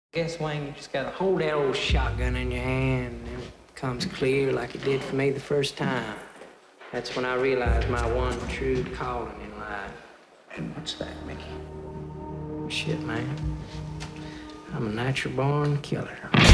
Guess, Wayne, you just gotta hold that old shotgun in your hand and it comes clear like it did for me the first time. That's when I realized my one true calling in life. And what's that, Mickey? Shit, man. I'm a natural born killer.